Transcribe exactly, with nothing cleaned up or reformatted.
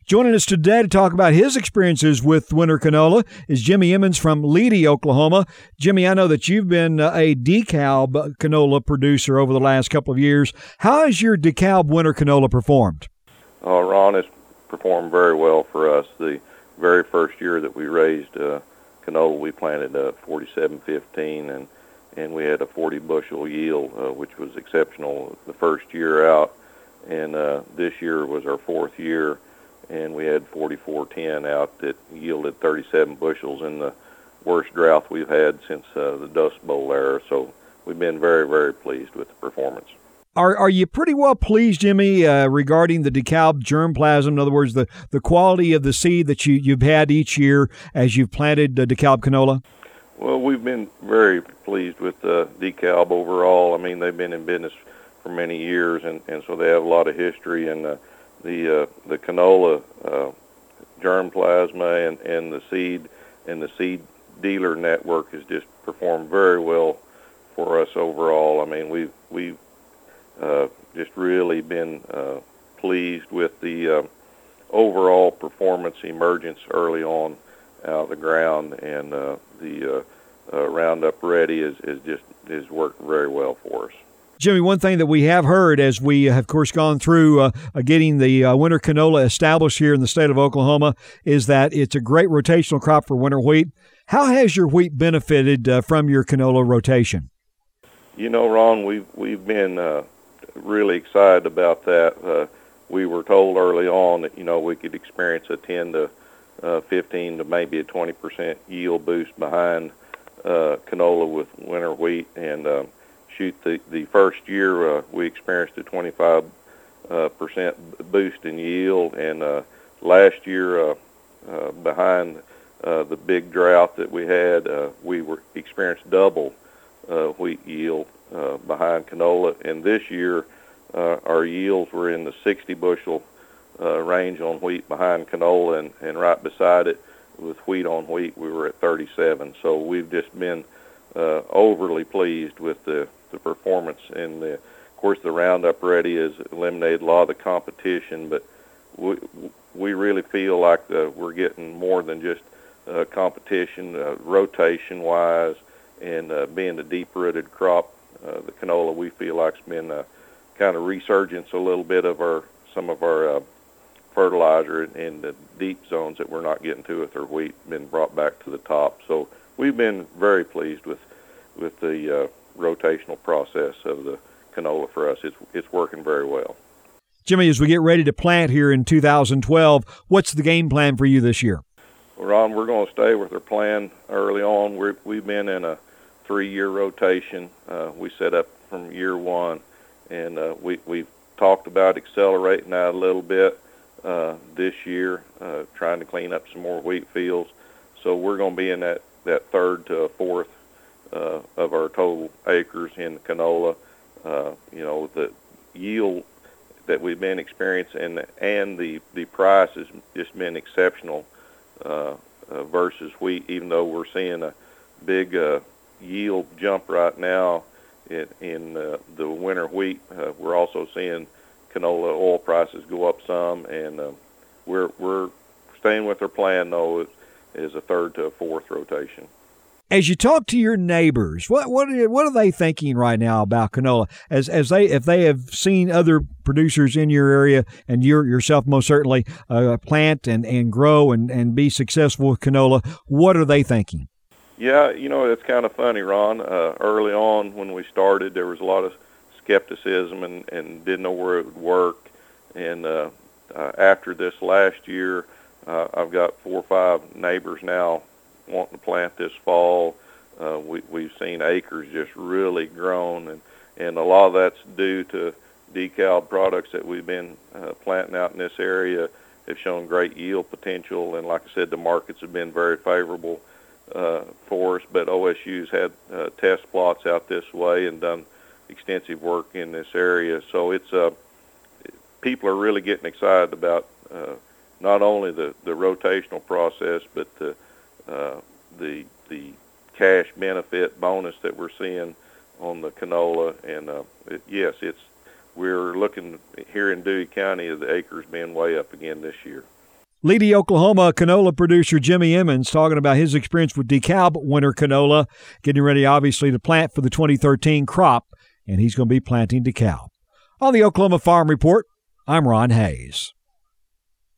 Joining us today to talk about his experiences with winter canola is Jimmy Emmons from Leedy, Oklahoma. Jimmy, I know that you've been uh, a DeKalb canola producer over the last couple of years. How has your DeKalb winter canola performed? Uh, Ron, it's performed very well for us. The very first year that we raised uh, canola, we planted uh, forty-seven fifteen, and, and we had a forty bushel yield, uh, which was exceptional the first year out. And uh, this year was our fourth year, and we had forty-four ten out that yielded thirty-seven bushels in the worst drought we've had since uh, the Dust Bowl era. So we've been very, very pleased with the performance. Are are you pretty well pleased, Jimmy, uh, regarding the DeKalb germplasm? In other words, the, the quality of the seed that you, you've had each year as you've planted uh, DeKalb canola? Well, we've been very pleased with uh, DeKalb overall. I mean, they've been in business for many years, and, and so they have a lot of history, and uh, the uh, the canola uh, germplasma and, and the seed and the seed dealer network has just performed very well for us overall. I mean, we've we've uh, just really been uh, pleased with the uh, overall performance emergence early on out of the ground, and uh, the uh, uh, Roundup Ready is, is just has worked very well for us. Jimmy, one thing that we have heard as we have, of course, gone through uh, getting the uh, winter canola established here in the state of Oklahoma is that it's a great rotational crop for winter wheat. How has your wheat benefited uh, from your canola rotation? You know, Ron, we've, we've been uh, really excited about that. Uh, we were told early on that, you know, we could experience a ten to fifteen to maybe a twenty percent yield boost behind uh, canola with winter wheat, and uh, shoot, the, the first year uh, we experienced a twenty-five percent boost in yield, and uh, last year uh, uh, behind uh, the big drought that we had, uh, we were experienced double uh, wheat yield uh, behind canola, and this year uh, our yields were in the sixty bushel uh, range on wheat behind canola, and, and right beside it with wheat on wheat we were at thirty-seven. So we've just been uh, overly pleased with the the performance, and the, of course the Roundup Ready has eliminated a lot of the competition, but we, we really feel like the, we're getting more than just uh, competition, uh, rotation wise, and uh, being a deep-rooted crop. Uh, the canola, we feel like, has been a kind of resurgence a little bit of our some of our uh, fertilizer in the deep zones that we're not getting to with our wheat been brought back to the top. So we've been very pleased with with the uh, rotational process of the canola for us. It's it's working very well. Jimmy, as we get ready to plant here in two thousand twelve, what's the game plan for you this year? Well, Ron, we're going to stay with our plan early on. We're, we've been in a three-year rotation. Uh, we set up from year one, and uh, we, we've talked about accelerating that a little bit uh, this year, uh, trying to clean up some more wheat fields. So we're going to be in that, that third to fourth uh, of our total acres in canola. Uh, you know, the yield that we've been experiencing and, and the, the price has just been exceptional uh, uh, versus wheat, even though we're seeing a big uh, yield jump right now in, in uh, the winter wheat. Uh, we're also seeing canola oil prices go up some, and uh, we're we're staying with our plan, though, is a third to a fourth rotation. As you talk to your neighbors, what what are, what are they thinking right now about canola? As as they if they have seen other producers in your area, and you yourself most certainly uh, plant and, and grow and, and be successful with canola, what are they thinking? Yeah, you know, it's kind of funny, Ron. Uh, early on when we started, there was a lot of skepticism and, and didn't know where it would work. And uh, uh, after this last year, uh, I've got four or five neighbors now wanting to plant this fall. Uh, we, we've seen acres just really grown, and, and a lot of that's due to DeKalb products that we've been uh, planting out in this area have shown great yield potential, and like I said, the markets have been very favorable uh, for us, but O S U's had uh, test plots out this way and done extensive work in this area, so it's uh, people are really getting excited about uh, not only the, the rotational process, but the Uh, the the cash benefit bonus that we're seeing on the canola, and uh, it, yes, it's we're looking here in Dewey County at the acres being way up again this year. Leedy, Oklahoma canola producer Jimmy Emmons talking about his experience with DeKalb winter canola, getting ready, obviously, to plant for the twenty thirteen crop, and he's going to be planting DeKalb. On the Oklahoma Farm Report, I'm Ron Hayes.